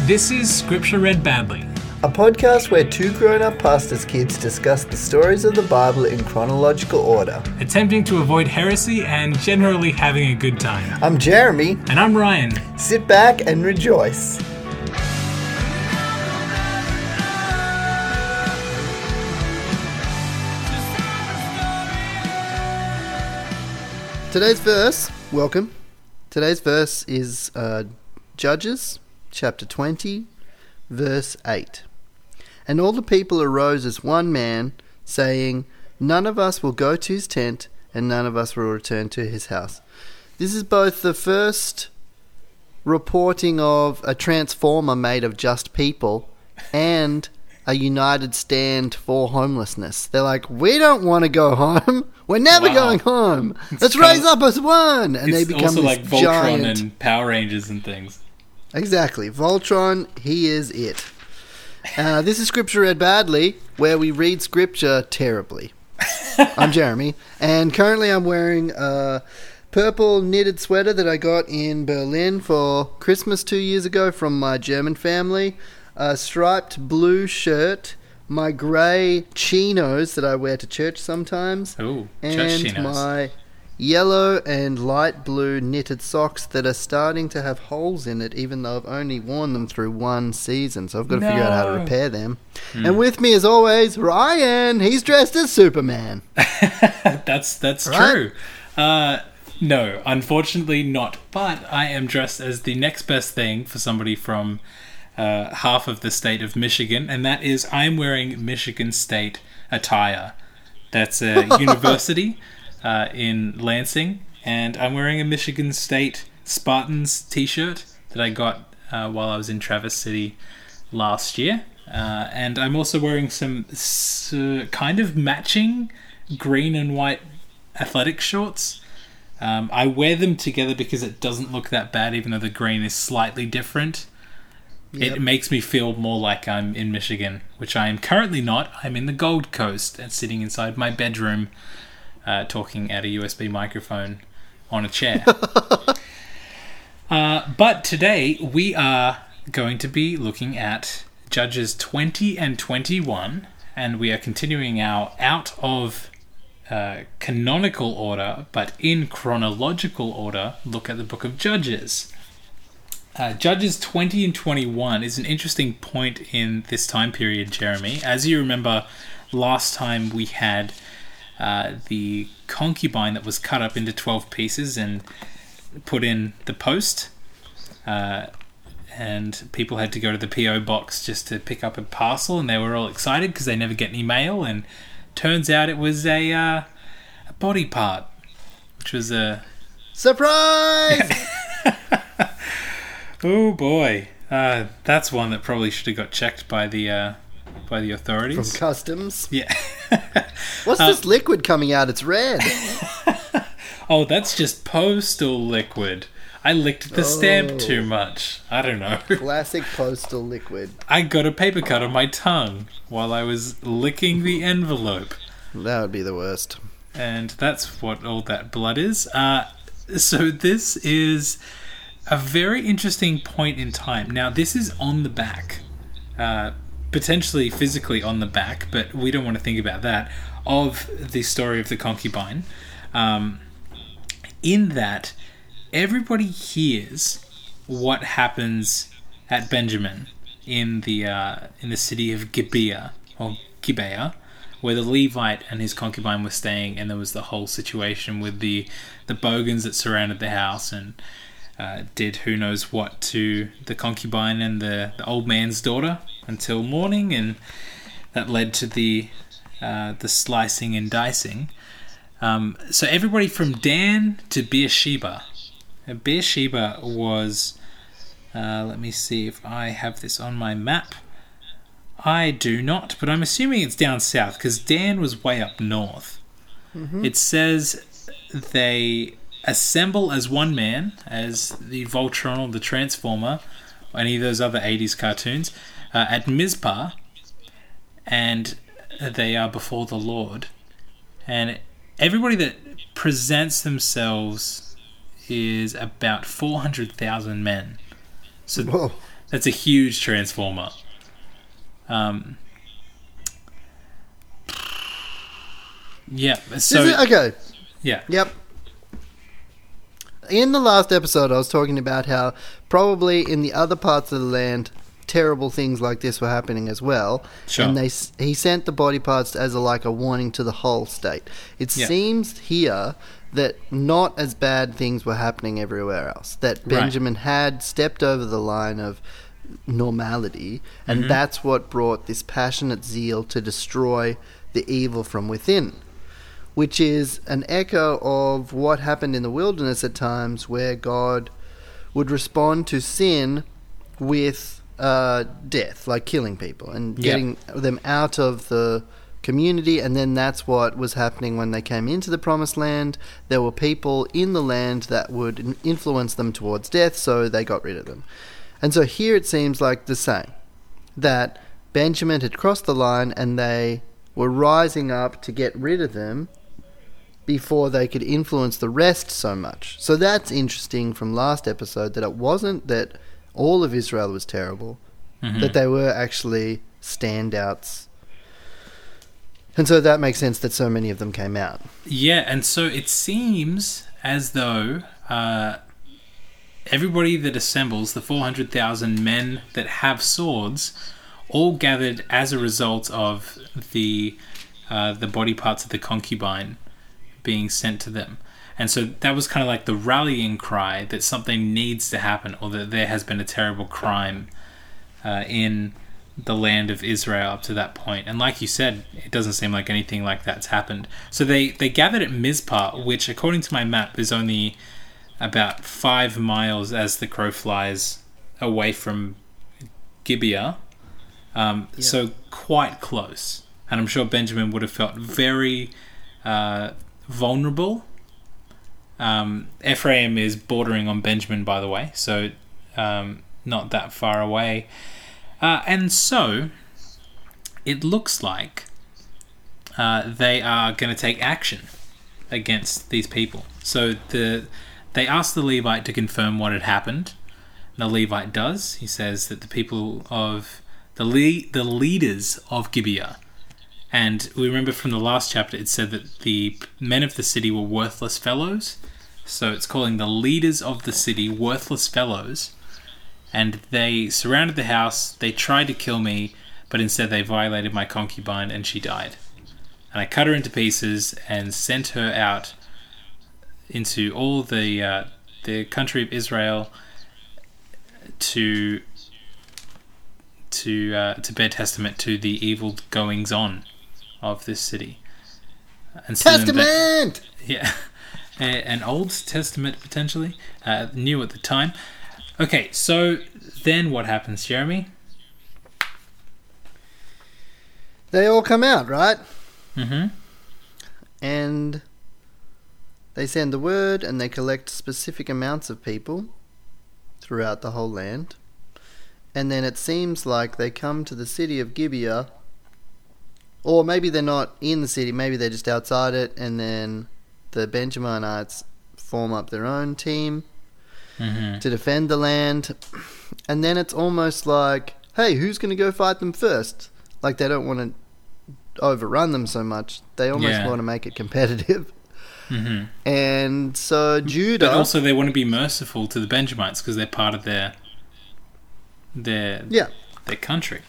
This is Scripture Read Badly, a podcast where two grown-up pastors' kids discuss the stories of the Bible in chronological order. attempting to avoid heresy and generally having a good time. I'm Jeremy. And I'm Ryan. Sit back and rejoice. Today's verse, welcome. Today's verse is Judges chapter 20, verse 8. And all the people arose as one man, saying, none of us will go to his tent, and none of us will return to his house. This is both the first reporting of a transformer made of just people and a united stand for homelessness. They're like, we don't want to go home. We're never going home. Let's raise up as one. And they become also this like Voltron giant... and Power Rangers and things. Exactly. Voltron, he is it. This is Scripture Read Badly, where we read Scripture terribly. I'm Jeremy, and currently I'm wearing a purple knitted sweater that I got in Berlin for Christmas 2 years ago from my German family, a striped blue shirt, my grey chinos that I wear to church sometimes, Ooh, church and chinos. my yellow and light blue knitted socks that are starting to have holes in it, even though I've only worn them through one season, so I've got to figure out how to repair them. And with me, as always, Ryan. He's dressed as Superman. That's Right? true. No, unfortunately not. But I am dressed as the next best thing for somebody from half of the state of Michigan, and that is I'm wearing Michigan State attire. That's a university in Lansing, and I'm wearing a Michigan State Spartans t-shirt that I got while I was in Traverse City last year. And I'm also wearing some kind of matching green and white athletic shorts. I wear them together because it doesn't look that bad, even though the green is slightly different. Yep. It makes me feel more like I'm in Michigan, which I am currently not. I'm in the Gold Coast and sitting inside my bedroom talking at a USB microphone on a chair. But today we are going to be looking at Judges 20 and 21, and we are continuing our out of canonical order, but in chronological order, look at the book of Judges. Judges 20 and 21 is an interesting point in this time period, Jeremy. As you remember, last time we had the concubine that was cut up into 12 pieces and put in the post, and people had to go to the P.O. box just to pick up a parcel, and they were all excited because they never get any mail, and turns out it was a body part, which was a... Surprise! Oh boy, that's one that probably should have got checked by the authorities. From customs. Yeah. What's this liquid coming out? It's red. Oh, that's just postal liquid. I licked the stamp too much. I don't know. Classic postal liquid. I got a paper cut on my tongue while I was licking the envelope. That would be the worst. And that's what all that blood is. So this is a very interesting point in time. Now, this is on the back. Potentially physically on the back, but we don't want to think about that, of the story of the concubine. In that, everybody hears what happens at Benjamin in the city of Gibeah, or where the Levite and his concubine were staying, and there was the whole situation with the bogans that surrounded the house and did who knows what to the concubine and the old man's daughter until morning, and that led to the slicing and dicing. So everybody from Dan to Beersheba. Beersheba was, let me see if I have this on my map. I do not, but I'm assuming it's down south, because Dan was way up north. Mm-hmm. It says they assemble as one man, as the Voltron or the Transformer, or any of those other 80s cartoons, at Mizpah, and they are before the Lord. And everybody that presents themselves is about 400,000 men. So Whoa. That's a huge transformer. Yeah. So Okay. yeah. Yep. In the last episode, I was talking about how probably in the other parts of the land, terrible things like this were happening as well. Sure. And he sent the body parts as a warning to the whole state. It Yeah. seems here that not as bad things were happening everywhere else. That Right. Benjamin had stepped over the line of normality, and that's what brought this passionate zeal to destroy the evil from within, which is an echo of what happened in the wilderness at times, where God would respond to sin with death, like killing people and getting them out of the community. And then that's what was happening when they came into the promised land. There were people in the land that would influence them towards death, so they got rid of them. And so here it seems like the same, that Benjamin had crossed the line and they were rising up to get rid of them before they could influence the rest so much. So that's interesting from last episode, that it wasn't that all of Israel was terrible, that they were actually standouts. And so that makes sense that so many of them came out. Yeah, and so it seems as though everybody that assembles, the 400,000 men that have swords, all gathered as a result of the body parts of the concubine being sent to them. And so that was kind of like the rallying cry that something needs to happen, or that there has been a terrible crime in the land of Israel up to that point. And like you said, it doesn't seem like anything like that's happened. So they gathered at Mizpah, which according to my map is only about 5 miles as the crow flies away from Gibeah. So quite close. And I'm sure Benjamin would have felt very vulnerable. Ephraim is bordering on Benjamin, by the way, so not that far away. And so it looks like they are going to take action against these people. So they asked the Levite to confirm what had happened. The Levite does. He says that the people of the leaders of Gibeah, and we remember from the last chapter it said that the men of the city were worthless fellows. So it's calling the leaders of the city worthless fellows. And they surrounded the house. They tried to kill me, but instead they violated my concubine and she died. And I cut her into pieces and sent her out into all the country of Israel to bear testament to the evil goings on of this city. And Testament! Yeah. An Old Testament, potentially. New at the time. Okay, so then what happens, Jeremy? They all come out, right? Mm-hmm. And they send the word and they collect specific amounts of people throughout the whole land. And then it seems like they come to the city of Gibeah, or maybe they're not in the city, maybe they're just outside it, and then the Benjaminites form up their own team to defend the land. And then it's almost like, hey, who's going to go fight them first? Like, they don't want to overrun them so much. They almost want to make it competitive. And so Judah... But also they want to be merciful to the Benjamites because they're part of their country.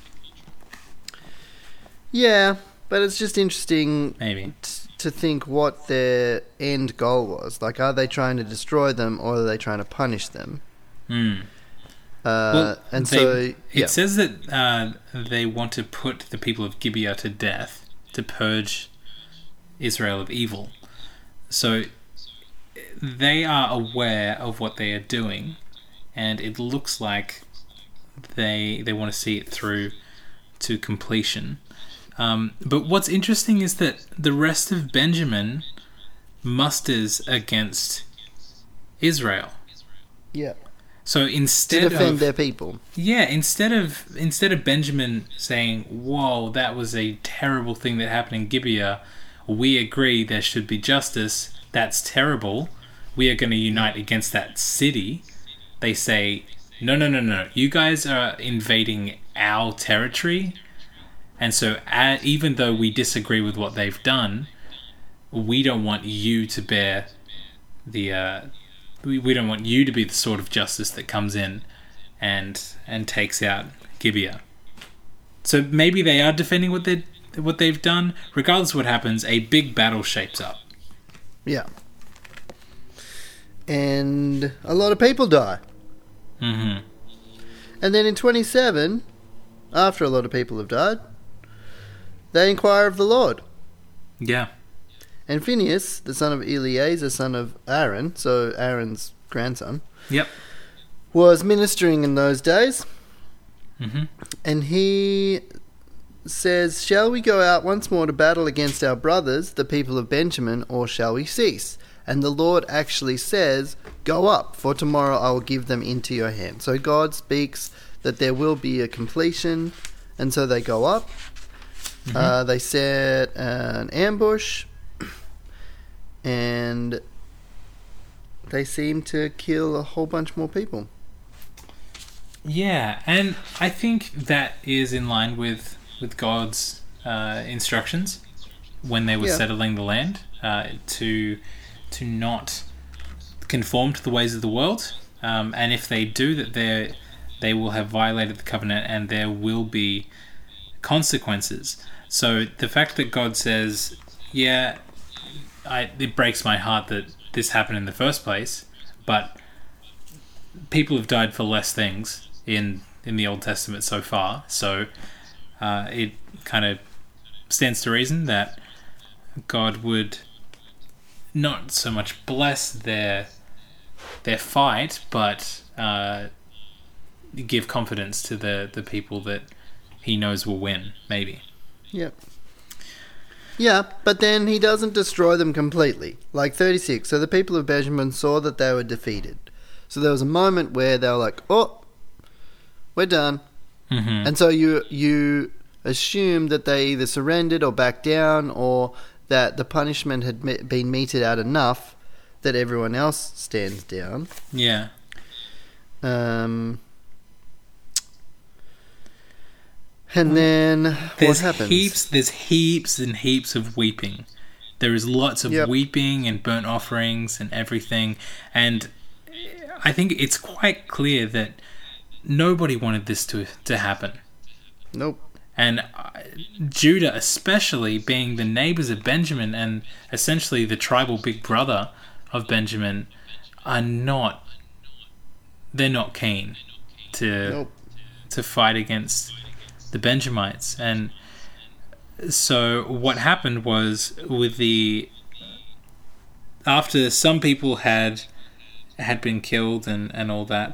Yeah, but it's just interesting Maybe. to think what their end goal was. Like, are they trying to destroy them or are they trying to punish them? It says that they want to put the people of Gibeah to death to purge Israel of evil. So they are aware of what they are doing, and it looks like they want to see it through to completion. But what's interesting is that the rest of Benjamin musters against Israel. Yeah. So instead to defend their people. Yeah, instead of Benjamin saying, "Whoa, that was a terrible thing that happened in Gibeah. We agree there should be justice. That's terrible. We are going to unite against that city." They say, no. You guys are invading our territory. And so even though we disagree with what they've done, we don't want you to bear the... we don't want you to be the sort of justice that comes in and takes out Gibeah. So maybe they are defending what they've done. Regardless of what happens, a big battle shapes up. Yeah. And a lot of people die. Mm-hmm. And then in 27, after a lot of people have died, they inquire of the Lord. Yeah. And Phinehas, the son of Eleazar, son of Aaron, so Aaron's grandson, Yep. was ministering in those days. Mm-hmm. And he says, "Shall we go out once more to battle against our brothers, the people of Benjamin, or shall we cease?" And the Lord actually says, "Go up, for tomorrow I will give them into your hand." So God speaks that there will be a completion, and so they go up. Mm-hmm. They set an ambush, and they seem to kill a whole bunch more people. Yeah, and I think that is in line with God's instructions when they were settling the land, to not conform to the ways of the world, and if they do, that they will have violated the covenant and there will be consequences. So the fact that God says, it breaks my heart that this happened in the first place, but people have died for less things in the Old Testament so far, so it kind of stands to reason that God would not so much bless their fight, but give confidence to the people that he knows will win, maybe. Yep. Yeah, but then he doesn't destroy them completely. Like 36, so the people of Benjamin saw that they were defeated. So there was a moment where they were like, "Oh, we're done." Mm-hmm. And so you assume that they either surrendered or backed down, or that the punishment had been meted out enough that everyone else stands down. Yeah. And then what happens? There's heaps and heaps of weeping. There is lots of weeping and burnt offerings and everything. And I think it's quite clear that nobody wanted this to happen. Nope. And Judah, especially, being the neighbors of Benjamin and essentially the tribal big brother of Benjamin, they're not keen to fight against the Benjamites. And so what happened was, after some people had been killed and all that,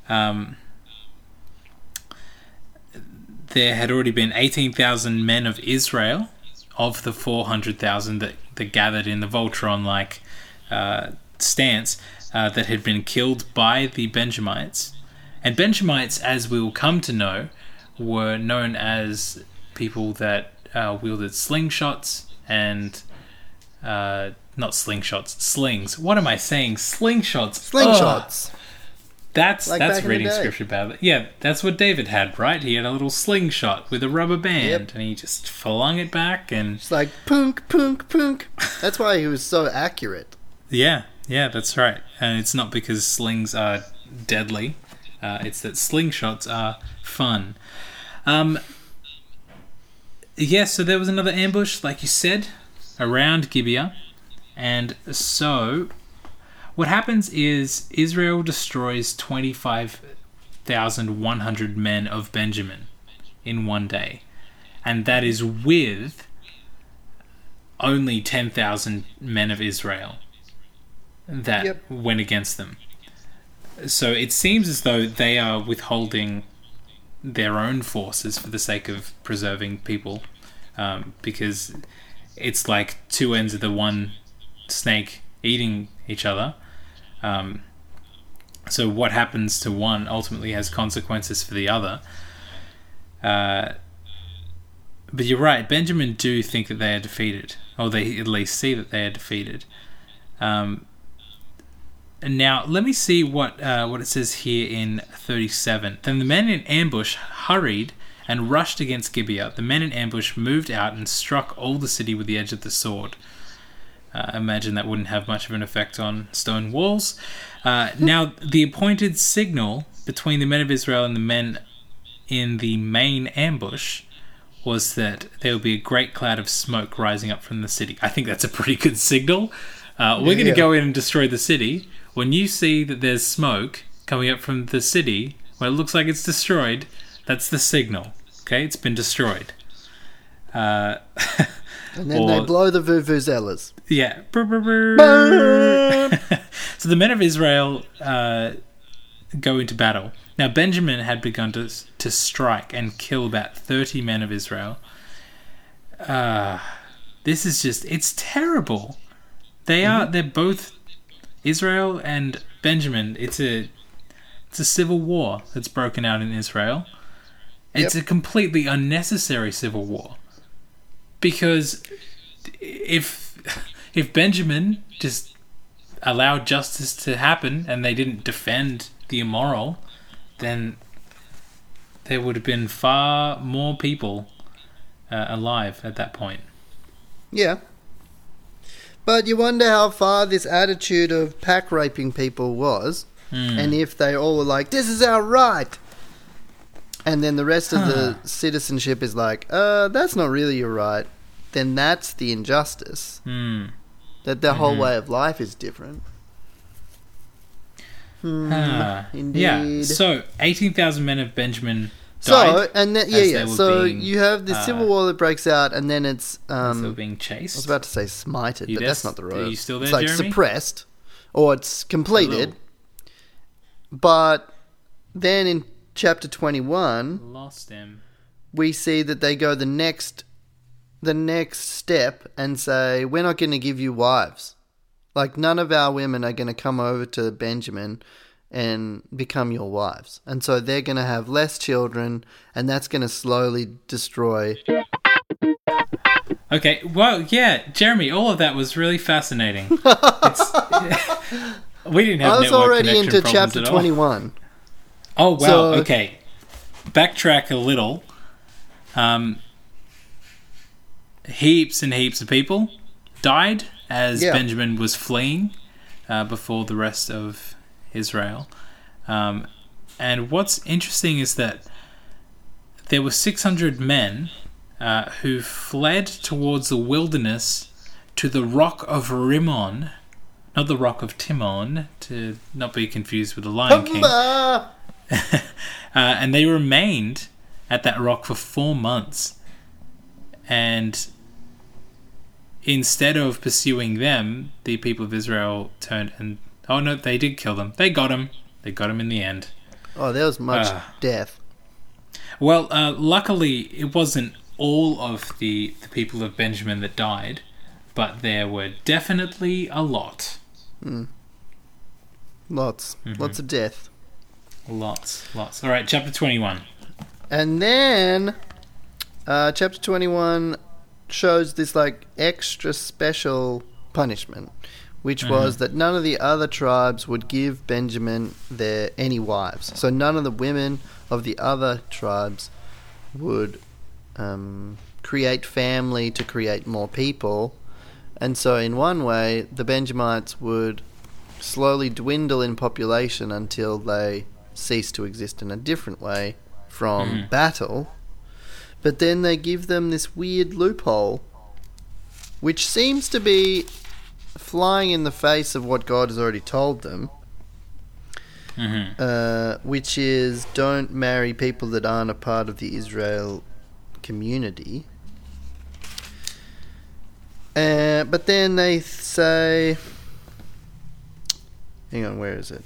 there had already been 18,000 men of Israel, of the 400,000 that gathered in the Voltron-like stance, that had been killed by the Benjamites. And Benjamites, as we will come to know, were known as people that wielded slingshots and... not slingshots, slings. What am I saying? Slingshots. Slingshots. Oh, that's reading day. scripture badly. Yeah, that's what David had, right? He had a little slingshot with a rubber band, and he just flung it back, and it's like punk, punk, punk. That's why he was so accurate. Yeah, that's right. And it's not because slings are deadly. It's that slingshots are fun. So there was another ambush, like you said, around Gibeah. And so what happens is Israel destroys 25,100 men of Benjamin in one day. And that is with only 10,000 men of Israel that went against them. So it seems as though they are withholding their own forces for the sake of preserving people, because it's like two ends of the one snake eating each other. So what happens to one ultimately has consequences for the other. But you're right, Benjamin do think that they are defeated, or they at least see that they are defeated. Now, let me see what it says here in 37. Then the men in ambush hurried and rushed against Gibeah. The men in ambush moved out and struck all the city with the edge of the sword. Imagine that wouldn't have much of an effect on stone walls. Now, the appointed signal between the men of Israel and the men in the main ambush was that there would be a great cloud of smoke rising up from the city. I think that's a pretty good signal. We're going to go in and destroy the city. When you see that there's smoke coming up from the city, when it looks like it's destroyed, that's the signal. Okay, it's been destroyed. And then they blow the vuvuzelas. Yeah. So the men of Israel go into battle. Now Benjamin had begun to strike and kill about 30 men of Israel. This is just, it's terrible. They're both, Israel and Benjamin, it's a civil war that's broken out in Israel. It's a completely unnecessary civil war. Because if Benjamin just allowed justice to happen and they didn't defend the immoral, then there would have been far more people alive at that point. Yeah. But you wonder how far this attitude of pack raping people was, and if they all were like, this is our right. And then the rest of the citizenship is like, that's not really your right. Then that's the injustice. That their whole way of life is different. Indeed. Yeah. So 18,000 men of Benjamin died. So you have the civil war that breaks out, and then it's as they were being chased. I was about to say smited, but that's not the word. Are you still there, it's like Jeremy? suppressed, or it's completed. But then in chapter 21, lost him. We see that they go the next step and say, we're not going to give you wives. Like, none of our women are going to come over to Benjamin and become your wives. And so they're going to have less children, and that's going to slowly destroy. Okay, well, yeah, Jeremy, all of that was really fascinating. We didn't have I was network already connection into problems chapter at all. 21. Oh, wow, So- okay. Backtrack a little. Heaps and heaps of people died as Benjamin was fleeing before the rest of Israel. And what's interesting is that there were 600 men who fled towards the wilderness to the rock of Rimmon, not the rock of Timon, to not be confused with the Lion King. And they remained at that rock for 4 months. And instead of pursuing them, the people of Israel turned and... Oh, no, they did kill them. They got him. They got him in the end. Oh, there was much death. Well, luckily, it wasn't all of the people of Benjamin that died, but there were definitely a lot. Lots of death. Lots. All right, chapter 21. And then chapter 21 shows this like extra special punishment, which was that none of the other tribes would give Benjamin any wives. So none of the women of the other tribes would create family to create more people. And so in one way, the Benjamites would slowly dwindle in population until they cease to exist in a different way from battle. But then they give them this weird loophole, which seems to be flying in the face of what God has already told them, which is don't marry people that aren't a part of the Israel community. But then they say... Hang on, where is it?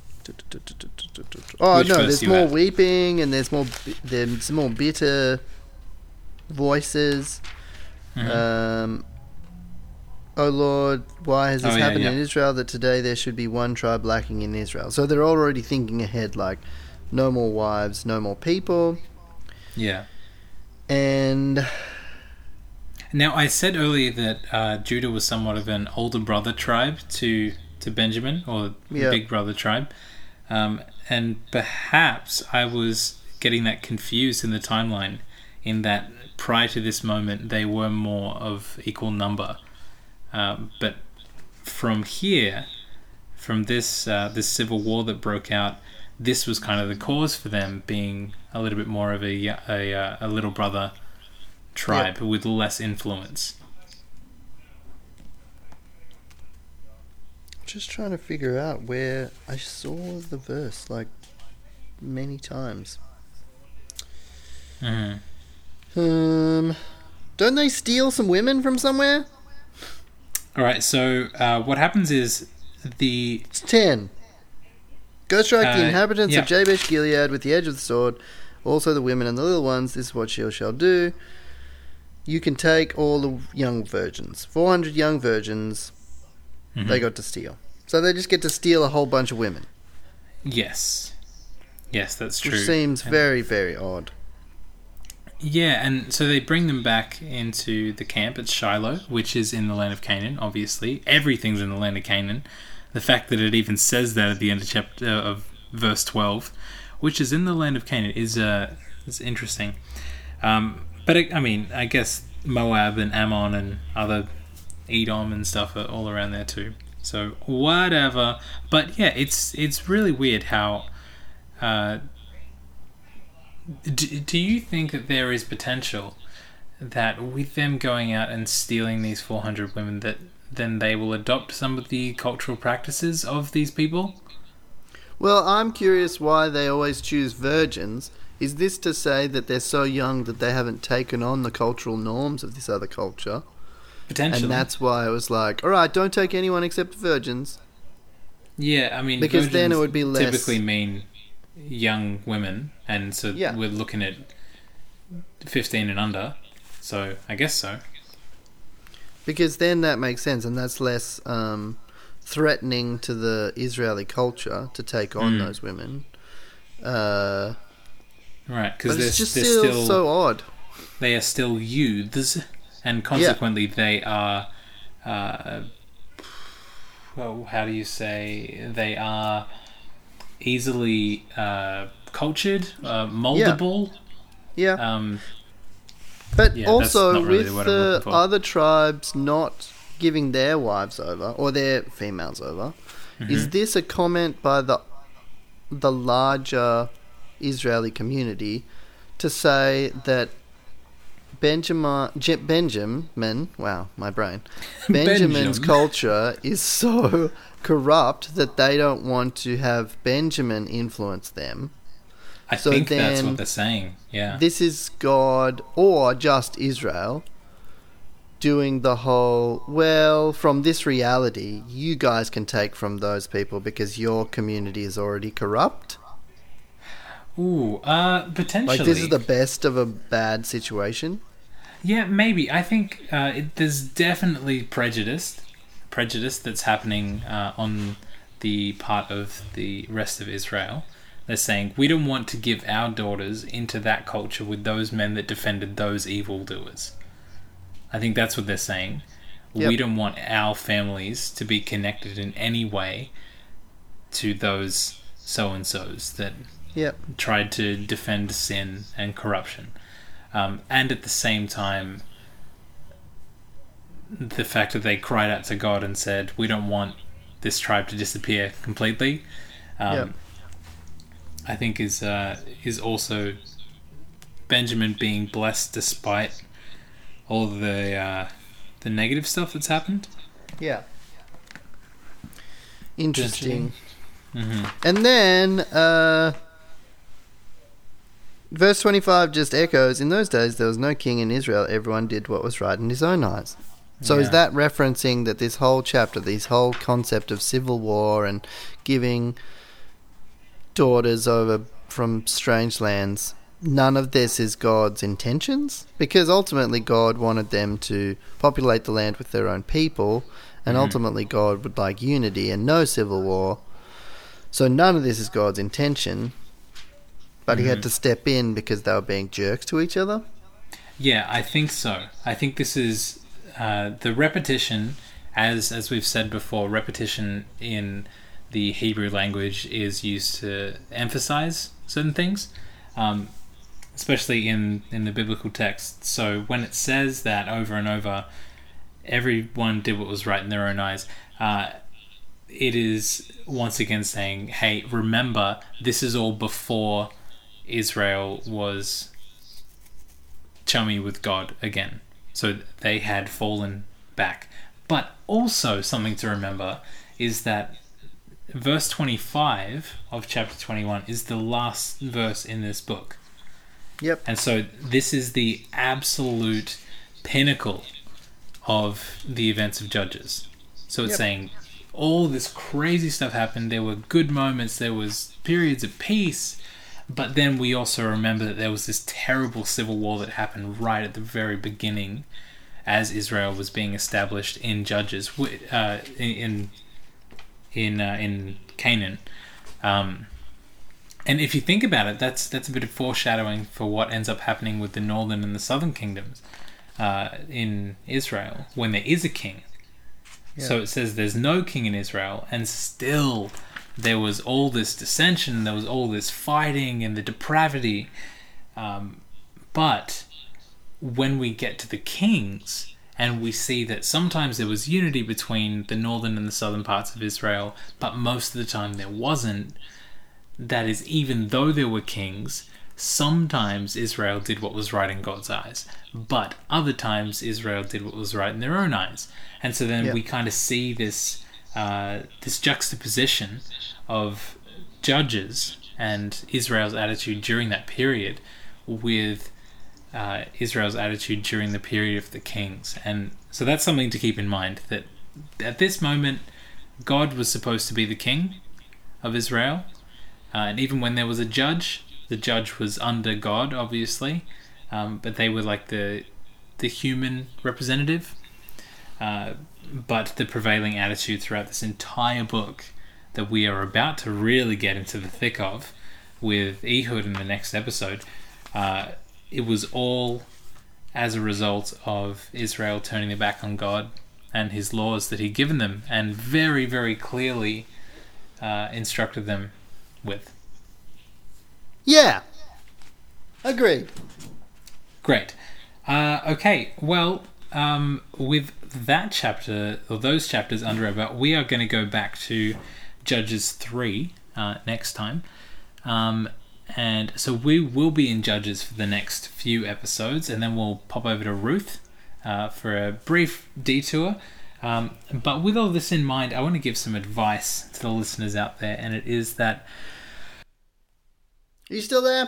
Oh, Which no, verse there's you more at? weeping and there's more bitter voices. Oh Lord, why has this happened in Israel that today there should be one tribe lacking in Israel? So they're already thinking ahead, like, no more wives, no more people. Yeah. And... Now, I said earlier that Judah was somewhat of an older brother tribe to to Benjamin, or Yeah. Big Brother tribe. And perhaps I was getting that confused in the timeline, in that prior to this moment they were more of equal number. But from here, from this this civil war that broke out, this was kind of the cause for them being a little bit more of a little brother tribe with less influence. Just trying to figure out where I saw the verse like many times. Mm. Don't they steal some women from somewhere? All right, so what happens is It's 10. Go strike the inhabitants of Jabesh Gilead with the edge of the sword, also the women and the little ones. This is what you shall do. You can take all the young virgins. 400 young virgins they got to steal. So they just get to steal a whole bunch of women. Yes, that's true. Which seems very, very odd. Yeah, and so they bring them back into the camp at Shiloh, which is in the land of Canaan, obviously. Everything's in the land of Canaan. The fact that it even says that at the end of chapter of verse 12, which is in the land of Canaan, is interesting. But I guess Moab and Ammon and other Edom and stuff are all around there too. So whatever. But yeah, it's really weird how... Do you think that there is potential that with them going out and stealing these 400 women, that then they will adopt some of the cultural practices of these people? Well, I'm curious why they always choose virgins. Is this to say that they're so young that they haven't taken on the cultural norms of this other culture? Potentially. And that's why it was like, alright, don't take anyone except virgins. Yeah, I mean, because then it would be less... typically mean young women, and so we're looking at 15 and under, so I guess so. Because then that makes sense, and that's less threatening to the Israeli culture to take on those women. Right, because it's just still so odd. They are still youths, and consequently they are... well, how do you say? They are easily cultured, moldable. Yeah. But also really with the other tribes not giving their wives over, or their females over, is this a comment by the larger Israeli community to say that Benjamin, wow, my brain. Benjamin's culture is so corrupt that they don't want to have Benjamin influence them. I think that's what they're saying, yeah. This is God, or just Israel, doing the whole, well, from this reality, you guys can take from those people because your community is already corrupt. Ooh, potentially. Like, this is the best of a bad situation. Yeah, maybe. I think there's definitely prejudice that's happening on the part of the rest of Israel. They're saying, we don't want to give our daughters into that culture with those men that defended those evildoers. I think that's what they're saying. Yep. We don't want our families to be connected in any way to those so-and-sos that tried to defend sin and corruption. And at the same time, the fact that they cried out to God and said, we don't want this tribe to disappear completely, I think is also Benjamin being blessed despite all the negative stuff that's happened. Yeah. Interesting. And then verse 25 just echoes, in those days there was no king in Israel, everyone did what was right in his own eyes. So is that referencing that this whole chapter, this whole concept of civil war and giving daughters over from strange lands, none of this is God's intentions? Because ultimately God wanted them to populate the land with their own people, and ultimately God would like unity and no civil war. So none of this is God's intention, but he had to step in because they were being jerks to each other? Yeah, I think so. I think this is the repetition as we've said before, repetition in the Hebrew language is used to emphasize certain things, especially in the biblical text. So when it says that over and over, everyone did what was right in their own eyes, it is once again saying, hey, remember, this is all before Israel was chummy with God again. So they had fallen back. But also something to remember is that verse 25 of chapter 21 is the last verse in this book. Yep. And so this is the absolute pinnacle of the events of Judges. So it's saying all this crazy stuff happened. There were good moments. There was periods of peace. But then we also remember that there was this terrible civil war that happened right at the very beginning as Israel was being established in Judges, in Canaan. And if you think about it, that's a bit of foreshadowing for what ends up happening with the northern and the southern kingdoms in Israel when there is a king. Yeah. So it says there's no king in Israel, and still there was all this dissension, there was all this fighting and the depravity. But when we get to the kings, and we see that sometimes there was unity between the northern and the southern parts of Israel, but most of the time there wasn't, that is, even though there were kings, sometimes Israel did what was right in God's eyes, but other times Israel did what was right in their own eyes. And so then we kind of see this this juxtaposition of Judges and Israel's attitude during that period with Israel's attitude during the period of the kings. And so that's something to keep in mind, that at this moment God was supposed to be the king of Israel, and even when there was a judge, the judge was under God, obviously, but they were like the human representative. But the prevailing attitude throughout this entire book that we are about to really get into the thick of with Ehud in the next episode, it was all as a result of Israel turning their back on God and his laws that he'd given them and very, very clearly instructed them with. Yeah. Agreed. Great. Okay, well, with that chapter, or those chapters under our belt, we are going to go back to Judges 3 next time. And so we will be in Judges for the next few episodes, and then we'll pop over to Ruth for a brief detour. But with all this in mind, I want to give some advice to the listeners out there, and it is that... Are you still there?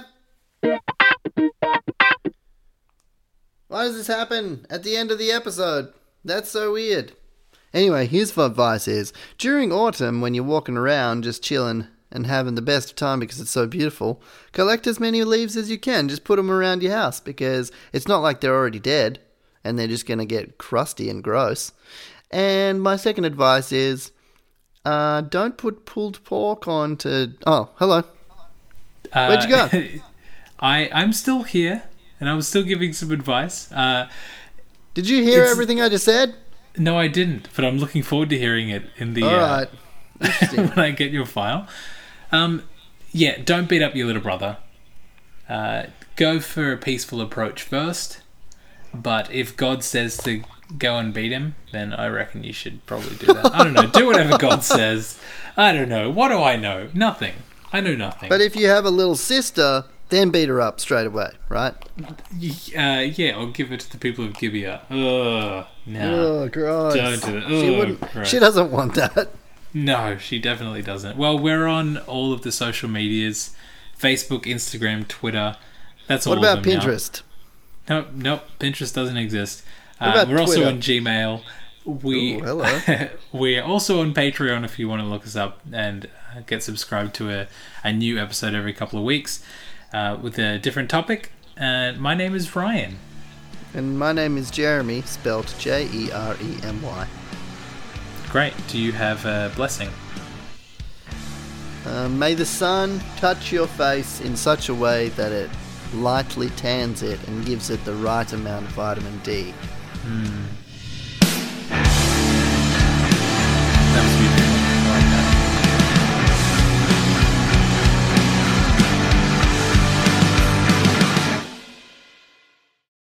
Why does this happen at the end of the episode? That's so weird. Anyway, here's what advice is. During autumn, when you're walking around just chilling and having the best of time because it's so beautiful, collect as many leaves as you can. Just put them around your house because it's not like they're already dead and they're just going to get crusty and gross. And my second advice is don't put pulled pork onto... Oh, hello. Where'd you go? I'm still here, and I was still giving some advice. Did you hear everything I just said? No, I didn't, but I'm looking forward to hearing it in the Alright. when I get your file. Yeah, don't beat up your little brother. Go for a peaceful approach first, but if God says to go and beat him, then I reckon you should probably do that. I don't know, do whatever God says. I don't know, what do I know? Nothing. I know nothing. But if you have a little sister, then beat her up straight away, right? Yeah, or give it to the people of Gibeah. No. Oh, gross. Don't do it. She doesn't want that. No, she definitely doesn't. Well, we're on all of the social medias. Facebook, Instagram, Twitter. That's all of them. What about Pinterest? Now. Nope. Pinterest doesn't exist. Twitter? We're also on Gmail. Hello. We're also on Patreon if you want to look us up and get subscribed to a new episode every couple of weeks with a different topic. My name is Ryan. And my name is Jeremy, spelled Jeremy. Great. Do you have a blessing? May the sun touch your face in such a way that it lightly tans it and gives it the right amount of vitamin D.